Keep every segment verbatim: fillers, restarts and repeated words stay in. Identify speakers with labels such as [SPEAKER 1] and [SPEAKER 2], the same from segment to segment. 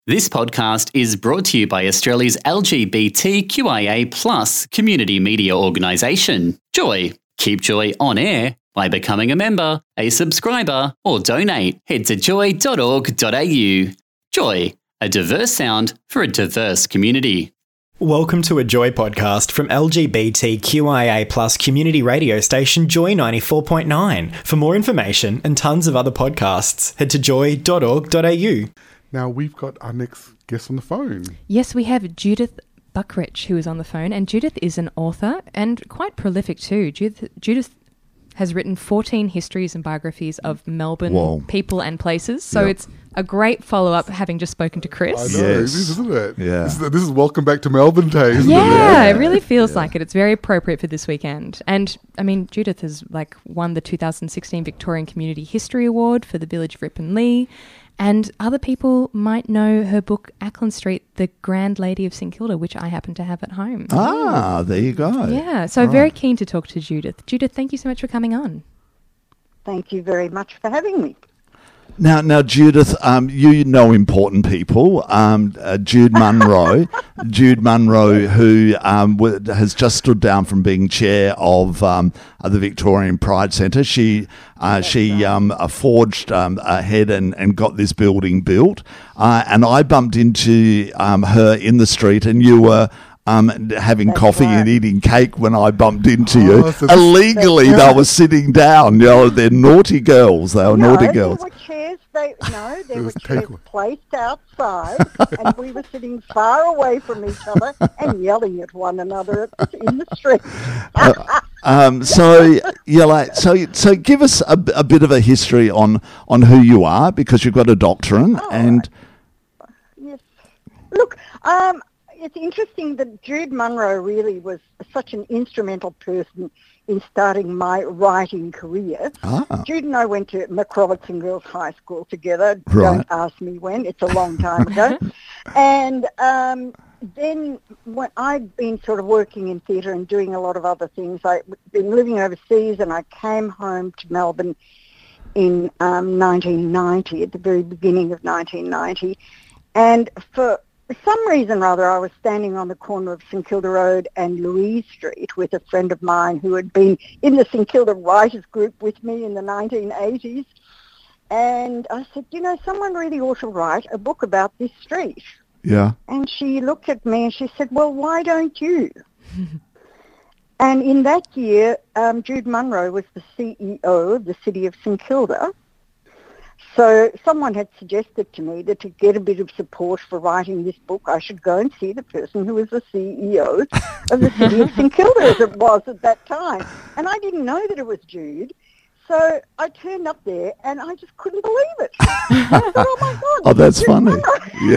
[SPEAKER 1] This podcast is brought to you by Australia's L G B T Q I A plus community media organisation, Joy. Keep Joy on air by becoming a member, a subscriber, or donate. Head to joy dot org dot a u. Joy, a diverse sound for a diverse community.
[SPEAKER 2] Welcome to a Joy podcast from L G B T Q I A plus community radio station Joy ninety-four point nine. For more information and tons of other podcasts, head to joy dot org dot a u.
[SPEAKER 3] Now we've got our next guest on the phone.
[SPEAKER 4] Yes, we have Judith Buckrich, who is on the phone, and Judith is an author and quite prolific too. Judith, Judith has written fourteen histories and biographies of Melbourne
[SPEAKER 5] Whoa. people
[SPEAKER 4] and places, so
[SPEAKER 5] Yep.
[SPEAKER 4] it's a great follow-up having just spoken to Chris.
[SPEAKER 3] I know,
[SPEAKER 5] Yes.
[SPEAKER 3] this isn't it?
[SPEAKER 5] Yeah.
[SPEAKER 3] This is, this is Welcome Back to Melbourne Day, isn't
[SPEAKER 4] Yeah,
[SPEAKER 3] it?
[SPEAKER 4] it really feels
[SPEAKER 5] Yeah.
[SPEAKER 4] like it. It's very appropriate for this weekend. And, I mean, Judith has, like, won the two thousand sixteen Victorian Community History Award for the village of Ripon Lea. And other people might know her book, Ackland Street, The Grand Lady of St Kilda, which I happen to have at home.
[SPEAKER 5] Ah, there you go.
[SPEAKER 4] Yeah, so very keen to talk to Judith. Judith, thank you so much for coming on.
[SPEAKER 6] Thank you very much for having me.
[SPEAKER 5] Now, now, Judith, um, you know important people. Um, uh, Jude Munro, Jude Munro, who um, w- has just stood down from being chair of um, uh, the Victorian Pride Centre. She uh, she um, uh, forged um, ahead and, and got this building built. Uh, and I bumped into um, her in the street, and you were. Um, having
[SPEAKER 6] That's
[SPEAKER 5] coffee
[SPEAKER 6] right.
[SPEAKER 5] and eating cake when I bumped into
[SPEAKER 3] Oh,
[SPEAKER 5] you.
[SPEAKER 3] so this-
[SPEAKER 5] Illegally, they were sitting down. You know, they're naughty girls. They were
[SPEAKER 6] no,
[SPEAKER 5] naughty
[SPEAKER 6] there
[SPEAKER 5] girls.
[SPEAKER 6] were chairs. They no, there
[SPEAKER 3] It
[SPEAKER 6] were
[SPEAKER 3] was
[SPEAKER 6] chairs
[SPEAKER 3] takeaway.
[SPEAKER 6] placed outside, and we were sitting far away from each other and yelling at one another in the street.
[SPEAKER 5] Um, so yeah, like so. So give us a, a bit of a history on on who you are, because you've got a doctorate,
[SPEAKER 6] Oh,
[SPEAKER 5] and
[SPEAKER 6] Yes. Look, um, it's interesting that Jude Munro really was such an instrumental person in starting my writing career.
[SPEAKER 5] ah,
[SPEAKER 6] Jude and I went to McRobertson Girls High School together.
[SPEAKER 5] Right.
[SPEAKER 6] Don't ask me when. It's a long time ago. And um, then when I'd been sort of working in theatre and doing a lot of other things. I'd been living overseas, and I came home to Melbourne in um, nineteen ninety, at the very beginning of nineteen ninety. And for some reason or other, I was standing on the corner of St Kilda Road and Louise Street with a friend of mine who had been in the St Kilda Writers Group with me in the nineteen eighties. And I said, you know, someone really ought to write a book about this street.
[SPEAKER 5] yeah,
[SPEAKER 6] And she looked at me and she said, well, why don't you? And in that year, um, Jude Munro was the C E O of the City of St Kilda. So someone had suggested to me that to get a bit of support for writing this book, I should go and see the person who was the C E O of the City of St Kilda, as it was at that time. And I didn't know that it was Jude. So I turned up there and I just couldn't believe it. I thought, oh my God.
[SPEAKER 5] oh, that's
[SPEAKER 6] Jude
[SPEAKER 5] funny.
[SPEAKER 6] Munro.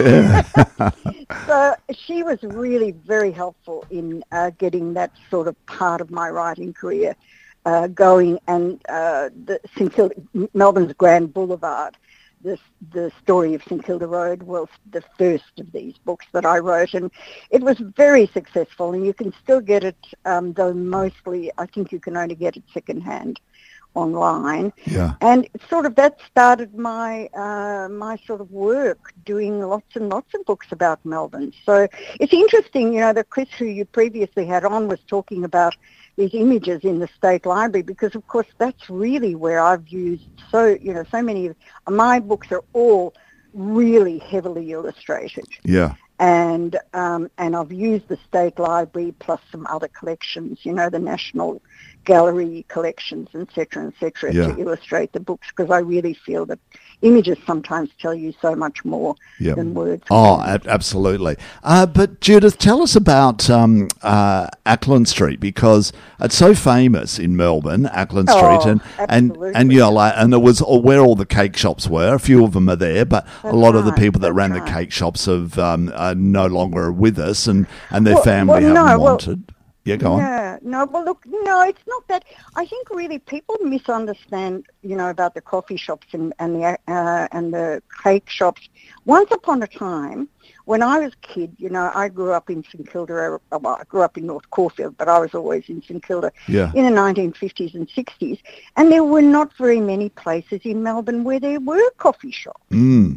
[SPEAKER 5] Yeah,
[SPEAKER 6] So she was really very helpful in uh, getting that sort of part of my writing career uh, going. And uh, the St Kilda, Melbourne's Grand Boulevard, the, the story of St Kilda Road, was the first of these books that I wrote. And it was very successful, and you can still get it, um, though mostly I think you can only get it secondhand online.
[SPEAKER 5] yeah.
[SPEAKER 6] And sort of that started my uh, my sort of work, doing lots and lots of books about Melbourne. So it's interesting, you know, that Chris, who you previously had on, was talking about these images in the State Library, because of course that's really where I've used so, you know, so many of my books are all really heavily illustrated.
[SPEAKER 5] Yeah.
[SPEAKER 6] And um, and I've used the State Library plus some other collections, you know, the National Gallery collections, et cetera, et cetera,
[SPEAKER 5] Yeah.
[SPEAKER 6] to illustrate the books, because I really feel that images sometimes tell you so much more
[SPEAKER 5] Yeah.
[SPEAKER 6] than words.
[SPEAKER 5] Oh, ab- absolutely. Uh, but Judith, tell us about um, uh, Ackland Street, because it's so famous in Melbourne, Ackland
[SPEAKER 6] Oh,
[SPEAKER 5] Street, and and
[SPEAKER 6] absolutely.
[SPEAKER 5] and you know, like, and it was where all the cake shops were. A few of them are there, but a
[SPEAKER 6] That's
[SPEAKER 5] lot of the
[SPEAKER 6] right,
[SPEAKER 5] people that
[SPEAKER 6] that's
[SPEAKER 5] ran the
[SPEAKER 6] right.
[SPEAKER 5] cake shops have um, are no longer with us, and and their
[SPEAKER 6] Well-
[SPEAKER 5] family
[SPEAKER 6] well, no,
[SPEAKER 5] haven't
[SPEAKER 6] well-
[SPEAKER 5] wanted. Yeah, go on.
[SPEAKER 6] Yeah, no, well, look, no, it's not that. I think really people misunderstand, you know, about the coffee shops and, and the uh, and the cake shops. Once upon a time, when I was a kid, you know, I grew up in St Kilda. Well, I grew up in North Caulfield, but I was always in St Kilda
[SPEAKER 5] Yeah.
[SPEAKER 6] in the nineteen fifties and sixties. And there were not very many places in Melbourne where there were coffee shops.
[SPEAKER 5] Mm.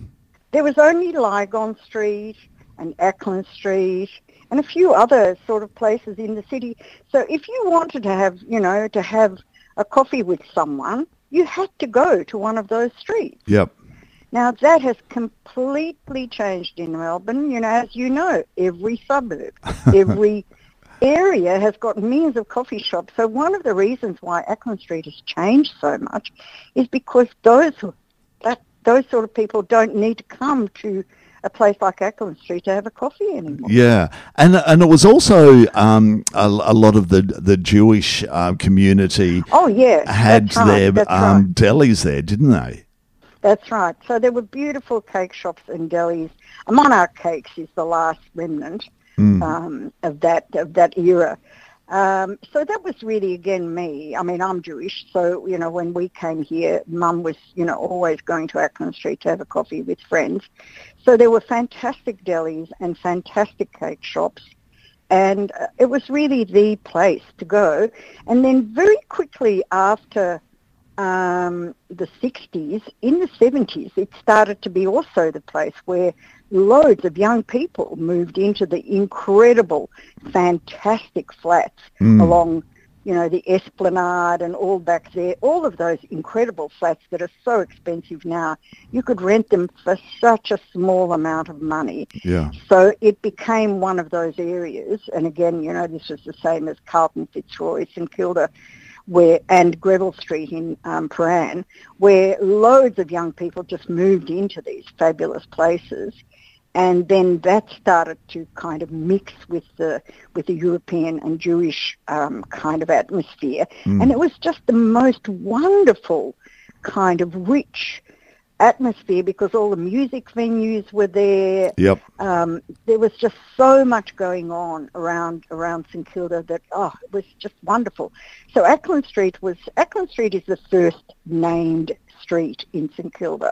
[SPEAKER 6] there was only Lygon Street and Ackland Street and a few other sort of places in the city. So if you wanted to have, you know, to have a coffee with someone, you had to go to one of those streets.
[SPEAKER 5] Yep.
[SPEAKER 6] Now, that has completely changed in Melbourne. You know, as you know, every suburb, every area has got millions of coffee shops. So one of the reasons why Ackland Street has changed so much is because those that those sort of people don't need to come to a place like Ackland Street to have a coffee anymore.
[SPEAKER 5] Yeah, and and it was also um, a, a lot of the the Jewish uh, community.
[SPEAKER 6] Oh yeah,
[SPEAKER 5] had
[SPEAKER 6] that's right,
[SPEAKER 5] their
[SPEAKER 6] that's
[SPEAKER 5] um,
[SPEAKER 6] right.
[SPEAKER 5] delis there, didn't they?
[SPEAKER 6] That's right. So there were beautiful cake shops and delis. Monarch Cakes is the last remnant
[SPEAKER 5] Mm.
[SPEAKER 6] um, of that of that era. Um, so that was really, again, me. I mean, I'm Jewish, so, you know, when we came here, Mum was, you know, always going to Ackland Street to have a coffee with friends. So there were fantastic delis and fantastic cake shops, and uh, it was really the place to go. And then very quickly after um, the sixties, in the seventies, it started to be also the place where loads of young people moved into the incredible, fantastic flats
[SPEAKER 5] Mm.
[SPEAKER 6] along, you know, the Esplanade and all back there. All of those incredible flats that are so expensive now. You could rent them for such a small amount of money.
[SPEAKER 5] Yeah.
[SPEAKER 6] So it became one of those areas. And again, you know, this was the same as Carlton Fitzroy, St Kilda, where and Greville Street in um, Prahran, where loads of young people just moved into these fabulous places. And then that started to kind of mix with the with the European and Jewish um, kind of atmosphere.
[SPEAKER 5] Mm.
[SPEAKER 6] And it was just the most wonderful kind of rich atmosphere because all the music venues were there.
[SPEAKER 5] Yep.
[SPEAKER 6] Um, there was just so much going on around around St Kilda that, oh, it was just wonderful. So Ackland Street was, Ackland Street is the first named street in St Kilda.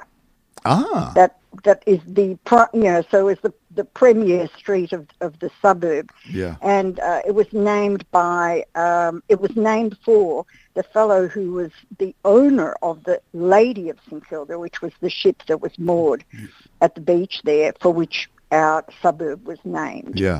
[SPEAKER 5] Ah.
[SPEAKER 6] That that is the pri- you know so is the the premier street of of the suburb,
[SPEAKER 5] Yeah.
[SPEAKER 6] and uh, it was named by um, it was named for the fellow who was the owner of the Lady of St Kilda, which was the ship that was moored at the beach there, for which our suburb was named.
[SPEAKER 5] Yeah.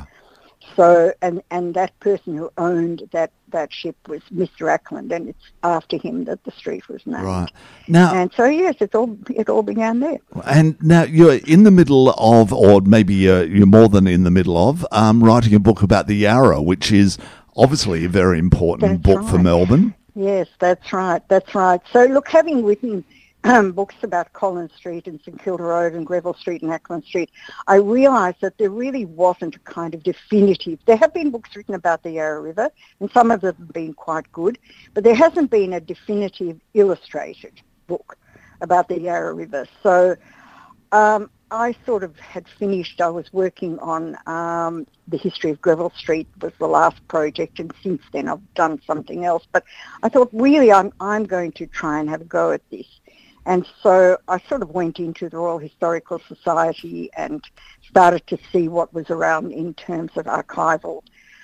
[SPEAKER 6] So and and that person who owned that that ship was Mister Ackland, and it's after him that the street was named.
[SPEAKER 5] Right. Now,
[SPEAKER 6] And so yes, it's all it all began there.
[SPEAKER 5] and now you're in the middle of, or maybe you're, you're more than in the middle of, um, writing a book about the Yarra, which is obviously a very important
[SPEAKER 6] That's
[SPEAKER 5] book for
[SPEAKER 6] right.
[SPEAKER 5] Melbourne.
[SPEAKER 6] Yes, that's right. That's right. So look, having written um, books about Collins Street and St Kilda Road and Greville Street and Ackland Street, I realised that there really wasn't a kind of definitive. There have been books written about the Yarra River, and some of them have been quite good, but there hasn't been a definitive illustrated book about the Yarra River. So um, I sort of had finished. I was working on um, the history of Greville Street was the last project, and since then I've done something else. But I thought, really, I'm I'm going to try and have a go at this. And so I sort of went into the Royal Historical Society and started to see what was around in terms of archival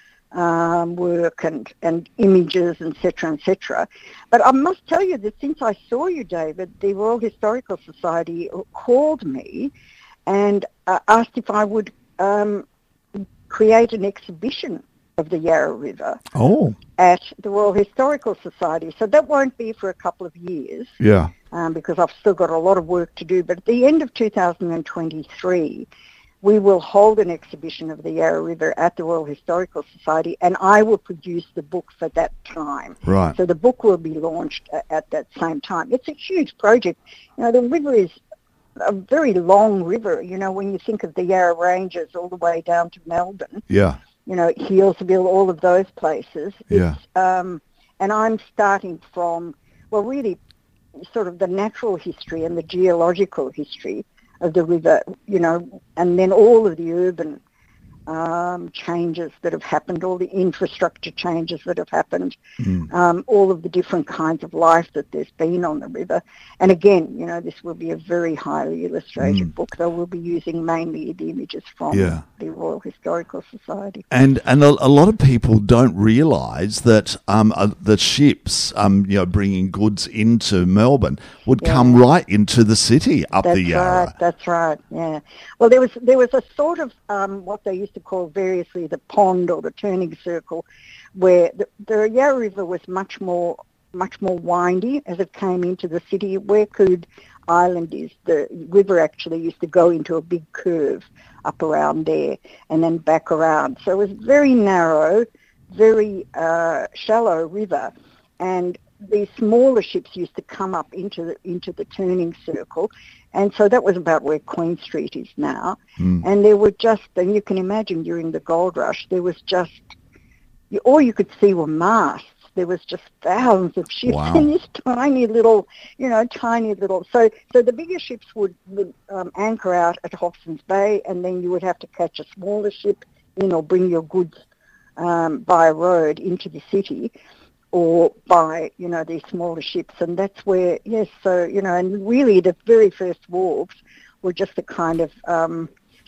[SPEAKER 6] um, work and, and images, et cetera, et cetera. But I must tell you that since I saw you, David, the Royal Historical Society called me and uh, asked if I would um, create an exhibition of the Yarra River
[SPEAKER 5] Oh.
[SPEAKER 6] at the Royal Historical Society. So that won't be for a couple of years.
[SPEAKER 5] Yeah.
[SPEAKER 6] Um, because I've still got a lot of work to do. But at the end of two thousand twenty-three, we will hold an exhibition of the Yarra River at the Royal Historical Society, and I will produce the book for that time.
[SPEAKER 5] Right.
[SPEAKER 6] So the book will be launched at, at that same time. It's a huge project. You know, the river is a very long river. You know, when you think of the Yarra Ranges all the way down to Melbourne,
[SPEAKER 5] Yeah.
[SPEAKER 6] you know, Healesville, all of those places.
[SPEAKER 5] Yeah.
[SPEAKER 6] It's, um, and I'm starting from, well, really sort of the natural history and the geological history of the river, you know, and then all of the urban um, changes that have happened, all the infrastructure changes that have happened,
[SPEAKER 5] Mm.
[SPEAKER 6] um, all of the different kinds of life that there's been on the river. And again, you know, this will be a very highly illustrated
[SPEAKER 5] Mm.
[SPEAKER 6] book. They will be using mainly the images from
[SPEAKER 5] Yeah.
[SPEAKER 6] the Royal Historical Society.
[SPEAKER 5] And and a, a lot of people don't realise that um, uh, the ships, um, you know, bringing goods into Melbourne would
[SPEAKER 6] Yeah.
[SPEAKER 5] come right into the city up
[SPEAKER 6] That's
[SPEAKER 5] the Yarra.
[SPEAKER 6] right. That's right. Yeah. Well, there was there was a sort of um, what they used to call variously the pond or the turning circle, where the, the Yarra River was much more much more windy as it came into the city. Where Coode Island is, the river actually used to go into a big curve up around there and then back around. So it was very narrow, very uh, shallow river, and these smaller ships used to come up into the into the turning circle, and so that was about where Queen Street is now.
[SPEAKER 5] Mm.
[SPEAKER 6] And there were just, and you can imagine during the gold rush, there was just, you, all you could see were masts. There was just thousands of ships
[SPEAKER 5] Wow.
[SPEAKER 6] in this tiny little, you know, tiny little. So, so the bigger ships would, would um, anchor out at Hobson's Bay, and then you would have to catch a smaller ship in or bring your goods um, by road into the city, or by, you know, these smaller ships. And that's where, yes, so, you know, and really the very first wharves were just a kind of um,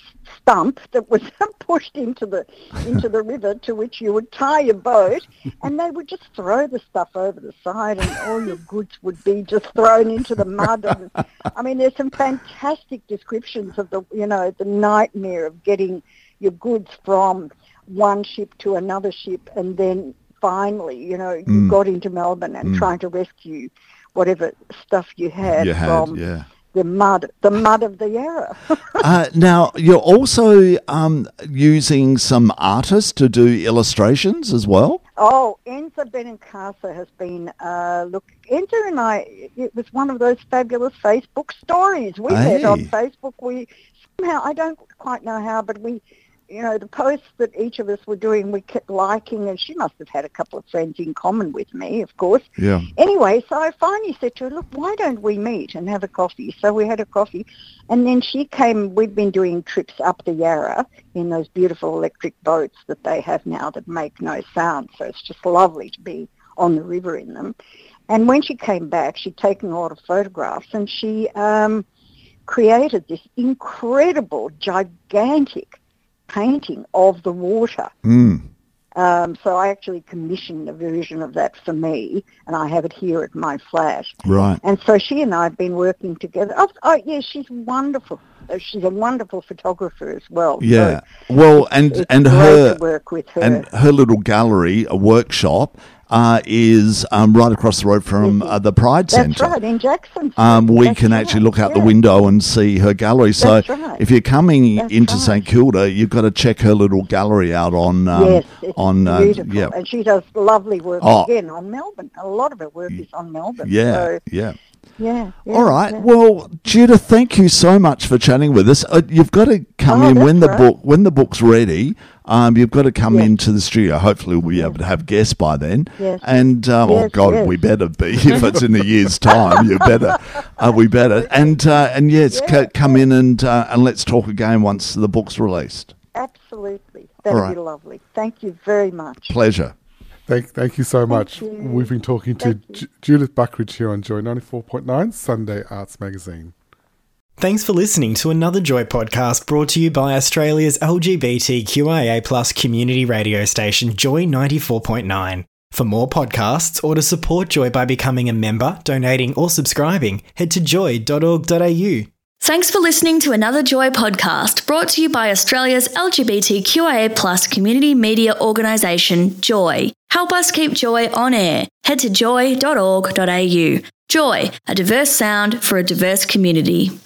[SPEAKER 6] stump that was pushed into the into the river, to which you would tie your boat, and they would just throw the stuff over the side, and all your goods would be just thrown into the mud. And, I mean, there's some fantastic descriptions of the, you know, the nightmare of getting your goods from one ship to another ship, and then finally, you know, you
[SPEAKER 5] Mm.
[SPEAKER 6] got into Melbourne and
[SPEAKER 5] Mm.
[SPEAKER 6] trying to rescue whatever stuff you had,
[SPEAKER 5] You had,
[SPEAKER 6] from
[SPEAKER 5] yeah.
[SPEAKER 6] the mud, the mud of the Yarra.
[SPEAKER 5] Uh, now, you're also um, using some artists to do illustrations as well?
[SPEAKER 6] Oh, Enza Benincasa has been, uh, look, Enza and I, it was one of those fabulous Facebook stories. We
[SPEAKER 5] Hey.
[SPEAKER 6] met on Facebook. We somehow, I don't quite know how, but we, you know, the posts that each of us were doing, we kept liking, and she must have had a couple of friends in common with me, of course.
[SPEAKER 5] Yeah.
[SPEAKER 6] Anyway, so I finally said to her, look, why don't we meet and have a coffee? So we had a coffee, and then she came. We've been doing trips up the Yarra in those beautiful electric boats that they have now that make no sound, so it's just lovely to be on the river in them. And when she came back, she'd taken a lot of photographs, and she um, created this incredible, gigantic painting of the water.
[SPEAKER 5] Mm.
[SPEAKER 6] Um, so I actually commissioned a version of that for me, and I have it here at my flat.
[SPEAKER 5] Right.
[SPEAKER 6] And so she and I have been working together. Oh, oh yeah, she's wonderful. Uh, She's a wonderful photographer as well.
[SPEAKER 5] Yeah.
[SPEAKER 6] So
[SPEAKER 5] Well, and
[SPEAKER 6] it's
[SPEAKER 5] and
[SPEAKER 6] great
[SPEAKER 5] her
[SPEAKER 6] to work with her.
[SPEAKER 5] and her little gallery, a workshop, uh, is um, right across the road from uh, the Pride
[SPEAKER 6] That's
[SPEAKER 5] Centre.
[SPEAKER 6] right, in Jackson.
[SPEAKER 5] Um, we
[SPEAKER 6] That's
[SPEAKER 5] can
[SPEAKER 6] right,
[SPEAKER 5] actually look out the
[SPEAKER 6] yeah.
[SPEAKER 5] window and see her gallery. So
[SPEAKER 6] That's right.
[SPEAKER 5] if you're coming
[SPEAKER 6] That's
[SPEAKER 5] into
[SPEAKER 6] right.
[SPEAKER 5] St Kilda, you've got to check her little gallery out on um,
[SPEAKER 6] Yes, it's
[SPEAKER 5] on uh,
[SPEAKER 6] beautiful.
[SPEAKER 5] yeah
[SPEAKER 6] And she does lovely work,
[SPEAKER 5] Oh.
[SPEAKER 6] again, on Melbourne. A lot of her work is on Melbourne.
[SPEAKER 5] yeah
[SPEAKER 6] So,
[SPEAKER 5] yeah.
[SPEAKER 6] yeah, yeah.
[SPEAKER 5] All right.
[SPEAKER 6] yeah.
[SPEAKER 5] Well, Judith, thank you so much for chatting with us. Uh, you've got to come
[SPEAKER 6] Oh,
[SPEAKER 5] in when the
[SPEAKER 6] that's right.
[SPEAKER 5] book when the book's ready. Um, you've got to come
[SPEAKER 6] Yes.
[SPEAKER 5] into the studio. Hopefully, we'll be able to have guests by then.
[SPEAKER 6] Yes.
[SPEAKER 5] And um, oh
[SPEAKER 6] Yes,
[SPEAKER 5] God,
[SPEAKER 6] yes.
[SPEAKER 5] we better be if it's in a year's time. You better. Uh, we better. And uh, and yes,
[SPEAKER 6] Yeah,
[SPEAKER 5] c- come in and uh, and let's talk again once the book's released.
[SPEAKER 6] Absolutely. That'd
[SPEAKER 5] All right.
[SPEAKER 6] be lovely. Thank you very much.
[SPEAKER 5] Pleasure.
[SPEAKER 3] Thank, thank you so much.
[SPEAKER 6] you.
[SPEAKER 3] We've been talking to
[SPEAKER 6] Thank you.
[SPEAKER 3] Ju- Judith Buckridge here on Joy ninety-four point nine Sunday Arts Magazine.
[SPEAKER 2] Thanks for listening to another Joy podcast brought to you by Australia's L G B T Q I A plus community radio station Joy ninety-four point nine. For more podcasts or to support Joy by becoming a member, donating or subscribing, head to joy dot org dot a u.
[SPEAKER 7] Thanks for listening to another Joy podcast brought to you by Australia's L G B T Q I A plus community media organisation, Joy. Help us keep Joy on air. Head to joy dot org dot a u. Joy, a diverse sound for a diverse community.